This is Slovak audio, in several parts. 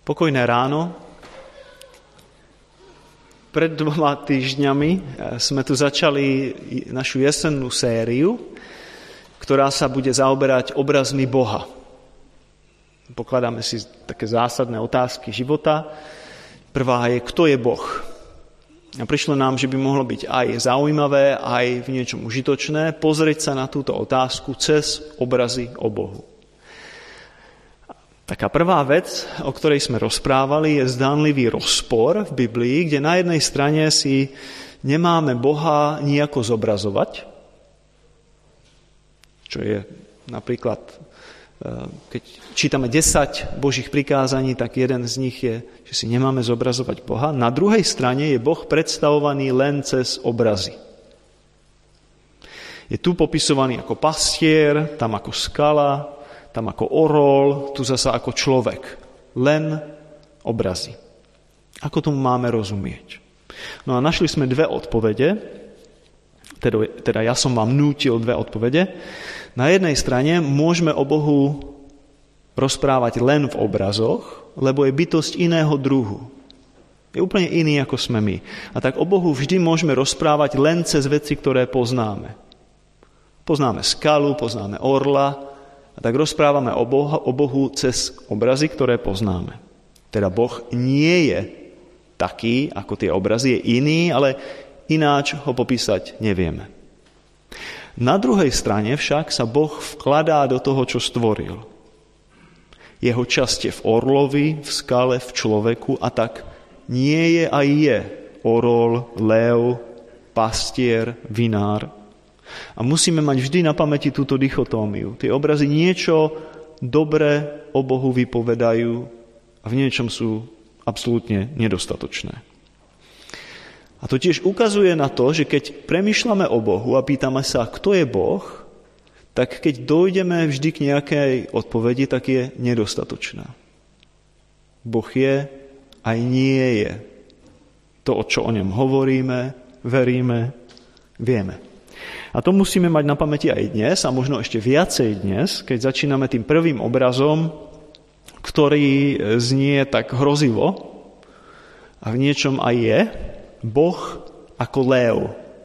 Pokojné ráno. Pred 2 týždňami sme tu začali našu jesennú sériu, ktorá sa bude zaoberať obrazmi Boha. Pokladáme si také zásadné otázky života. Prvá je, kto je Boh? A prišlo nám, že by mohlo byť aj zaujímavé, aj v niečom užitočné pozrieť sa na túto otázku cez obrazy o Bohu. Taká prvá vec, o ktorej sme rozprávali, je zdánlivý rozpor v Biblii, kde na jednej strane si nemáme Boha nijako zobrazovať, čo je napríklad, keď čítame 10 Božích prikázaní, tak jeden z nich je, že si nemáme zobrazovať Boha. Na druhej strane je Boh predstavovaný len cez obrazy. Je tu popisovaný ako pastier, tam ako skala, tam ako orol, tu zasa ako človek. Len obrazy. Ako tomu máme rozumieť? No a našli sme 2 odpovede, teda ja som vám nútil 2 odpovede. Na jednej strane môžeme o Bohu rozprávať len v obrazoch, lebo je bytosť iného druhu. Je úplne iný, ako sme my. A tak o Bohu vždy môžeme rozprávať len cez veci, ktoré poznáme. Poznáme skalu, poznáme orla, a tak rozprávame o Bohu cez obrazy, ktoré poznáme. Teda Boh nie je taký, ako tie obrazy, je iný, ale ináč ho popísať nevieme. Na druhej strane však sa Boh vkladá do toho, čo stvoril. Jeho časť je v orlovi, v skale, v človeku a tak nie je a je orol, lev, pastier, vinár. A musíme mať vždy na pamäti túto dichotómiu. Tie obrazy niečo dobré o Bohu vypovedajú a v niečom sú absolútne nedostatočné. A to tiež ukazuje na to, že keď premýšľame o Bohu a pýtame sa, kto je Boh, tak keď dojdeme vždy k nejakej odpovedi, tak je nedostatočná. Boh je aj nie je. To, čo o ňom hovoríme, veríme, vieme. A to musíme mať na pamäti aj dnes, a možno ešte viacej dnes, keď začíname tým prvým obrazom, ktorý znie tak hrozivo a v niečom aj je, Boh ako lev.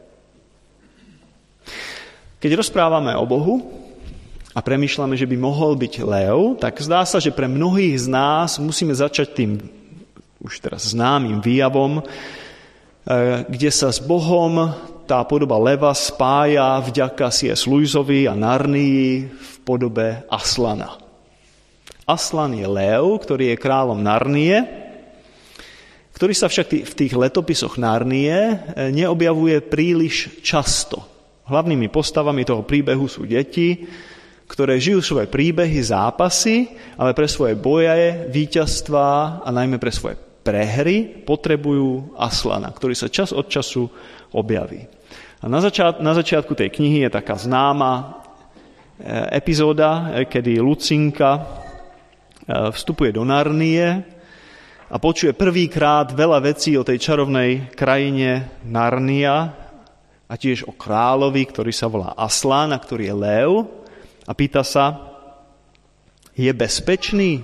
Keď rozprávame o Bohu a premýšľame, že by mohol byť lev, tak zdá sa, že pre mnohých z nás musíme začať tým už teraz známym výjavom, kde sa s Bohom tá podoba leva spája vďaka C.S. Lewisovi a Narnii v podobe Aslana. Aslan je lev, ktorý je kráľom Narnie, ktorý sa však v tých letopisoch Narnie neobjavuje príliš často. Hlavnými postavami toho príbehu sú deti, ktoré žijú svoje príbehy, zápasy, ale pre svoje boje, víťazstvá a najmä pre svoje prehry potrebujú Aslana, ktorý sa čas od času objaví. A na začiatku tej knihy je taká známa epizóda, kedy Lucinka vstupuje do Narnie a počuje prvýkrát veľa vecí o tej čarovnej krajine Narnia a tiež o kráľovi, ktorý sa volá Aslan a ktorý je lev, a pýta sa, je bezpečný?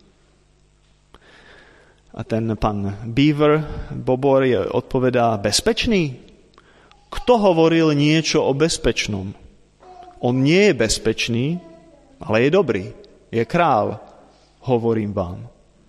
A ten pán Beaver, Bobor, odpovedá, bezpečný? Kto hovoril niečo o bezpečnom? On nie je bezpečný, ale je dobrý. Je král, hovorím vám.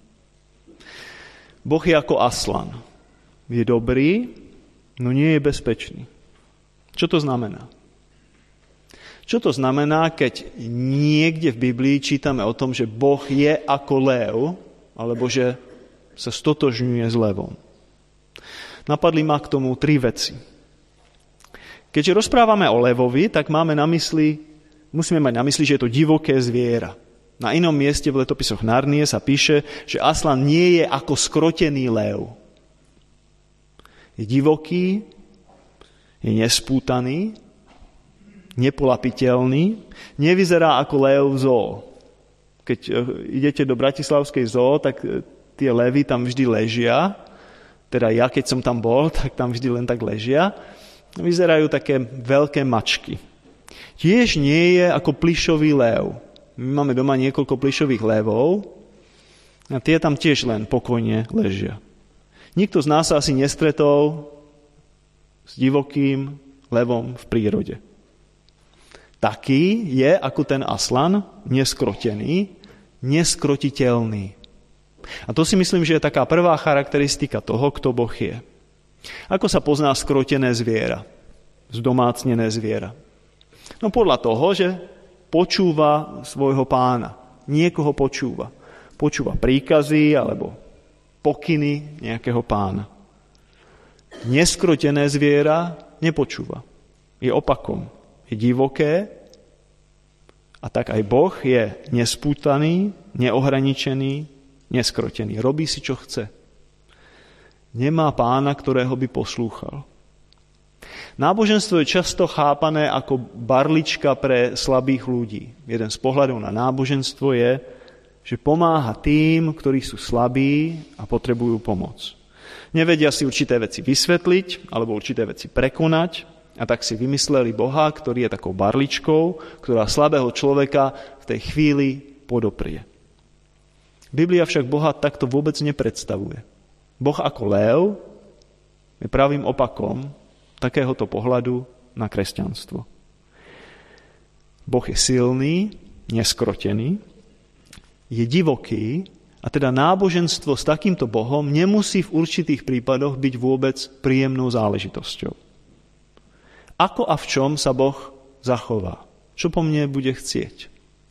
Boh je ako Aslan. Je dobrý, no nie je bezpečný. Čo to znamená? Čo to znamená, keď niekde v Biblii čítame o tom, že Boh je ako lev, alebo že sa stotožňuje s levom? Napadli ma k tomu 3 veci. Keďže rozprávame o levovi, tak musíme mať na mysli, že je to divoké zviera. Na inom mieste v letopisoch Narnie sa píše, že Aslan nie je ako skrotený lev. Je divoký, je nespútaný, nepolapiteľný, nevyzerá ako lev v zoo. Keď idete do bratislavskej zoo, tak tie levy tam vždy ležia. Teda ja, keď som tam bol, tak tam vždy len tak ležia. Vyzerajú také veľké mačky. Tiež nie je ako plyšový lev. My máme doma niekoľko plyšových levov A tie tam tiež len pokojne ležia. Nikto z nás sa asi nestretol s divokým levom v prírode. Taký je, ako ten aslan, neskrotený, neskrotiteľný. A to si myslím, že je taká prvá charakteristika toho, kto Boh je. Ako sa pozná skrotené zviera, zdomácnené zviera? No podľa toho, že počúva svojho pána. Niekoho počúva. Počúva príkazy alebo pokyny nejakého pána. Neskrotené zviera nepočúva. Je opakom. Je divoké a tak aj Boh je nespútaný, neohraničený, neskrotený. Robí si, čo chce. Nemá pána, ktorého by poslúchal. Náboženstvo je často chápané ako barlička pre slabých ľudí. Jeden z pohľadov na náboženstvo je, že pomáha tým, ktorí sú slabí a potrebujú pomoc. Nevedia si určité veci vysvetliť alebo určité veci prekonať a tak si vymysleli Boha, ktorý je takou barličkou, ktorá slabého človeka v tej chvíli podoprie. Biblia však Boha takto vôbec nepredstavuje. Boh ako lev je pravým opakom takéhoto pohľadu na kresťanstvo. Boh je silný, neskrotený, je divoký a teda náboženstvo s takýmto Bohom nemusí v určitých prípadoch byť vôbec príjemnou záležitosťou. Ako a v čom sa Boh zachová? Čo po mne bude chcieť?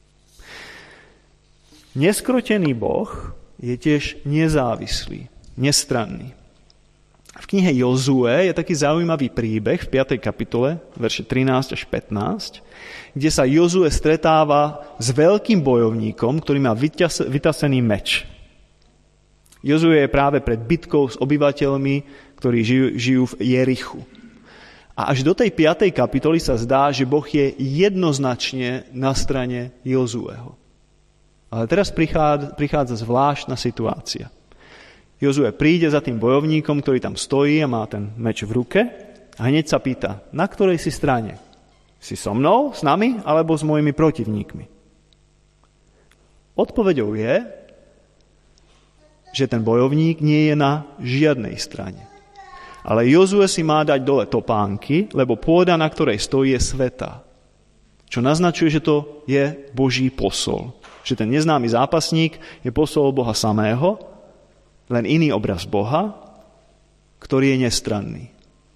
Neskrotený Boh je tiež nezávislý, nestranný. V knihe Jozue je taký zaujímavý príbeh v 5. kapitole, verše 13 až 15, kde sa Jozue stretáva s veľkým bojovníkom, ktorý má vytasený meč. Jozue je práve pred bitkou s obyvateľmi, ktorí žijú v Jerichu. A až do tej 5. kapitoly sa zdá, že Boh je jednoznačne na strane Jozueho. Ale teraz prichádza zvláštna situácia. Jozue príde za tým bojovníkom, ktorý tam stojí a má ten meč v ruke a hneď sa pýta, na ktorej si strane? Si so mnou, s nami, alebo s mojimi protivníkmi? Odpoveďou je, že ten bojovník nie je na žiadnej strane. Ale Jozue si má dať dole topánky, lebo pôda, na ktorej stojí, je svätá. Čo naznačuje, že to je Boží posol. Že ten neznámy zápasník je posol Boha samého, len iný obraz Boha, ktorý je nestranný.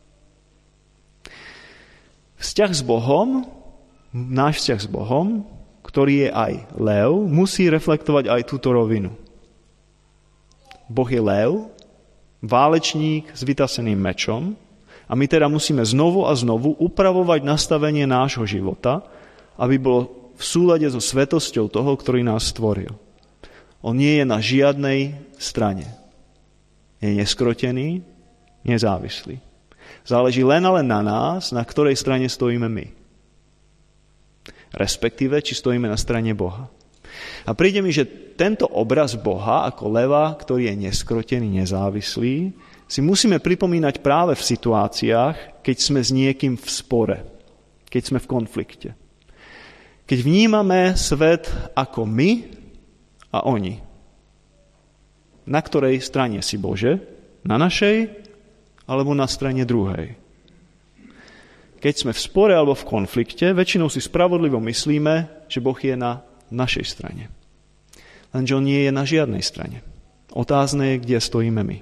Vzťah s Bohom, náš vzťah s Bohom, ktorý je aj lev, musí reflektovať aj túto rovinu. Boh je lev, válečník s vytaseným mečom a my teda musíme znovu a znovu upravovať nastavenie nášho života, aby bolo v súlade so svetosťou toho, ktorý nás stvoril. On nie je na žiadnej strane. Je neskrotený, nezávislý. Záleží len a len na nás, na ktorej strane stojíme my. Respektíve, či stojíme na strane Boha. A príde mi, že tento obraz Boha ako leva, ktorý je neskrotený, nezávislý, si musíme pripomínať práve v situáciách, keď sme s niekým v spore, keď sme v konflikte. Keď vnímame svet ako my a oni. Na ktorej strane si, Bože? Na našej alebo na strane druhej? Keď sme v spore alebo v konflikte, väčšinou si spravodlivo myslíme, že Boh je na našej strane. Lenže on nie je na žiadnej strane. Otázne je, kde stojíme my.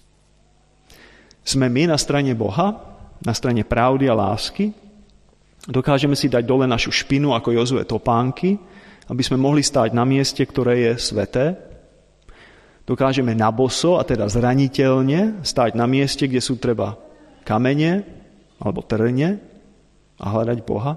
Sme my na strane Boha, na strane pravdy a lásky? Dokážeme si dať dole našu špinu ako Jozue topánky, aby sme mohli stáť na mieste, ktoré je sväté? Dokážeme naboso, a teda zraniteľne, stáť na mieste, kde sú treba kamene alebo trne a hľadať Boha?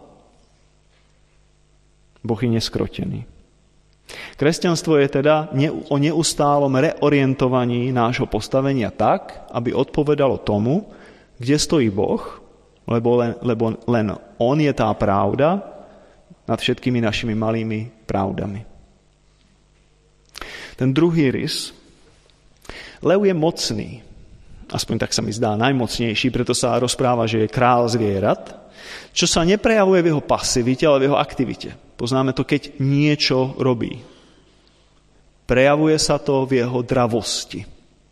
Boh je neskrotený. Kresťanstvo je teda o neustálom reorientovaní nášho postavenia tak, aby odpovedalo tomu, kde stojí Boh, lebo len on je tá pravda nad všetkými našimi malými pravdami. Ten druhý rys. Lev je mocný, aspoň tak sa mi zdá, najmocnejší, preto sa rozpráva, že je král zvierat, čo sa neprejavuje v jeho pasivite, ale v jeho aktivite. Poznáme to, keď niečo robí. Prejavuje sa to v jeho dravosti.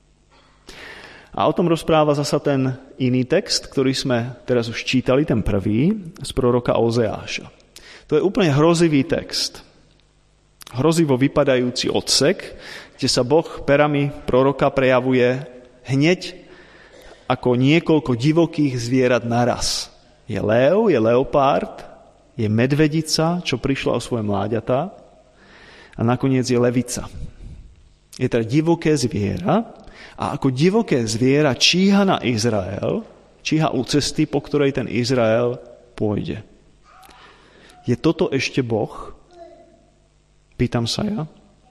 A o tom rozpráva zasa ten iný text, ktorý sme teraz už čítali, ten prvý, z proroka Ozeáša. To je úplne hrozivý text. Hrozivo vypadajúci odsek, kde sa Boh perami proroka prejavuje hneď ako niekoľko divokých zvierat naraz. Je lev, je leopard, je medvedica, čo prišla o svoje mláďatá, a nakoniec je levica. Je teda divoké zviera a ako divoké zviera číha na Izrael, číha u cesty, po ktorej ten Izrael pôjde. Je toto ešte Boh? Pýtam sa ja.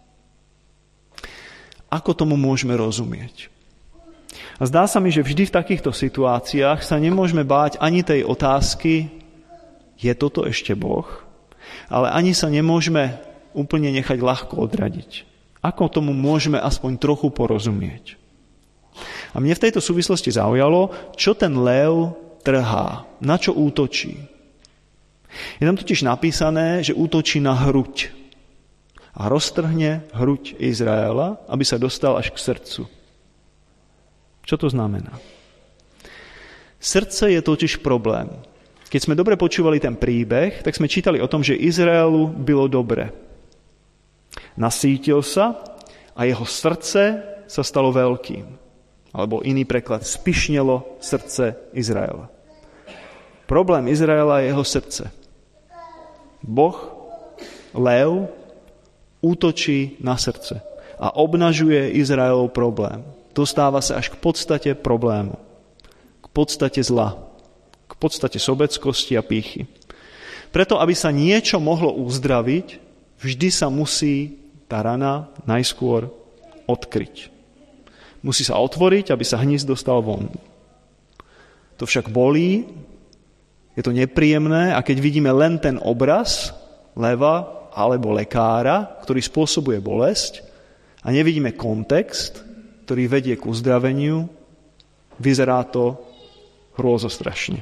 Ako tomu môžeme rozumieť? A zdá sa mi, že vždy v takýchto situáciách sa nemôžeme báť ani tej otázky, je toto ešte Boh? Ale ani sa nemôžeme úplne nechať ľahko odradiť. Ako tomu môžeme aspoň trochu porozumieť? A mne v tejto súvislosti zaujalo, čo ten lev trhá, na čo útočí. Je tam totiž napísané, že útočí na hruď. A roztrhne hruď Izraela, aby sa dostal až k srdcu. Čo to znamená? Srdce je totiž problém. Keď sme dobre počúvali ten príbeh, tak sme čítali o tom, že Izraelu bylo dobre. Nasýtil sa a jeho srdce sa stalo veľkým. Alebo iný preklad, spišnelo srdce Izraela. Problém Izraela je jeho srdce. Boh, lev, útočí na srdce a obnažuje Izraelov problém. Dostáva sa až k podstate problému, k podstate zla, k podstate sobeckosti a pýchy. Preto, aby sa niečo mohlo uzdraviť, vždy sa musí tá rana najskôr odkryť. Musí sa otvoriť, aby sa hnízd dostal von. To však bolí, je to nepríjemné a keď vidíme len ten obraz leva alebo lekára, ktorý spôsobuje bolesť a nevidíme kontext, ktorý vedie k uzdraveniu, vyzerá to hrôzostrašne.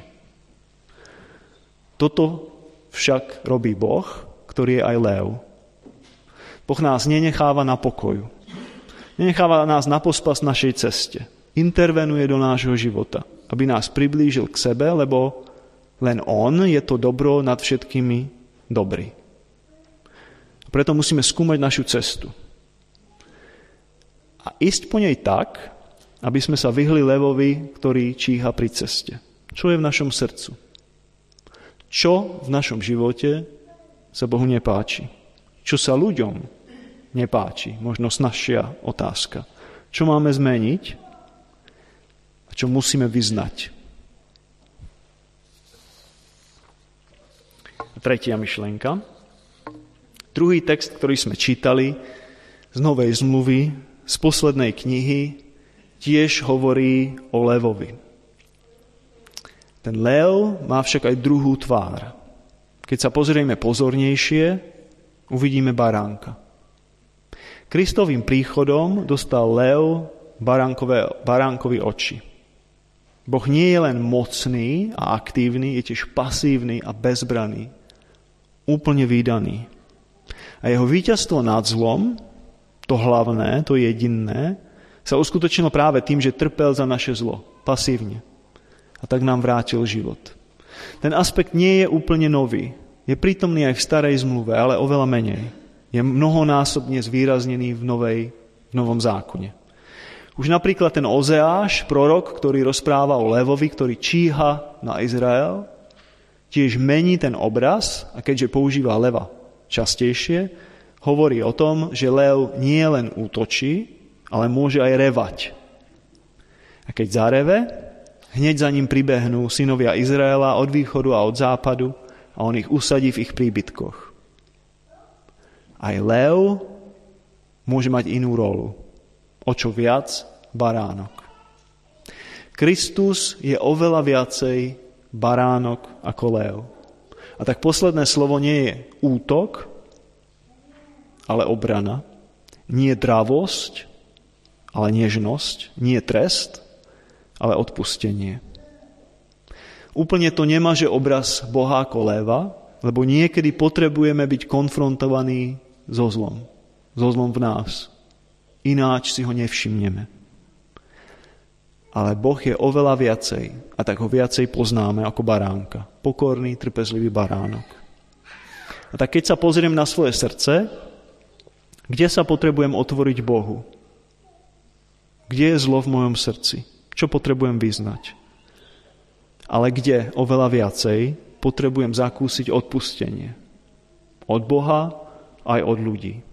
Toto však robí Boh, ktorý je aj lev. Boh nás nenecháva na pokoju. Nenecháva nás na pospas našej ceste. Intervenuje do nášho života, aby nás priblížil k sebe, lebo len on je to dobro nad všetkými dobrý. Preto musíme skúmať našu cestu. A ísť po nej tak, aby sme sa vyhli levovi, ktorý číha pri ceste. Čo je v našom srdcu? Čo v našom živote sa Bohu nepáči? Čo sa ľuďom nepáči? Možno snazšia otázka. Čo máme zmeniť? A čo musíme vyznať? A tretia myšlienka. Druhý text, ktorý sme čítali z Novej zmluvy, z poslednej knihy, tiež hovorí o levovi. Ten lev má však aj druhú tvár. Keď sa pozrieme pozornejšie, uvidíme baránka. Kristovým príchodom dostal lev baránkovi oči. Boh nie je len mocný a aktívny, je tiež pasívny a bezbranný. Úplne výdaný. A jeho víťazstvo nad zlom, to hlavné, to jediné, sa uskutočnilo práve tým, že trpel za naše zlo, pasívne. A tak nám vrátil život. Ten aspekt nie je úplne nový. Je prítomný aj v starej zmluve, ale oveľa menej. Je mnohonásobne zvýraznený v novom zákone. Už napríklad ten Ozeáš, prorok, ktorý rozpráva o levovi, ktorý číha na Izrael, tiež mení ten obraz a keďže používa leva častejšie, hovorí o tom, že lev nie len útočí, ale môže aj revať. A keď zareve, hneď za ním pribehnú synovia Izraela od východu a od západu a on ich usadí v ich príbytkoch. Aj lev môže mať inú rolu. O čo viac baránok. Kristus je oveľa viacej baránok ako lev. A tak posledné slovo nie je útok, ale obrana. Nie dravosť, ale nežnosť. Nie trest, ale odpustenie. Úplne to nemaže obraz Boha ako leva, lebo niekedy potrebujeme byť konfrontovaní so zlom. So zlom v nás. Ináč si ho nevšimneme. Ale Boh je oveľa viacej a tak ho viacej poznáme ako baránka. Pokorný, trpezlivý baránok. A tak keď sa pozriem na svoje srdce, kde sa potrebujem otvoriť Bohu? Kde je zlo v mojom srdci? Čo potrebujem vyznať? Ale kde oveľa viacej potrebujem zakúsiť odpustenie. Od Boha aj od ľudí.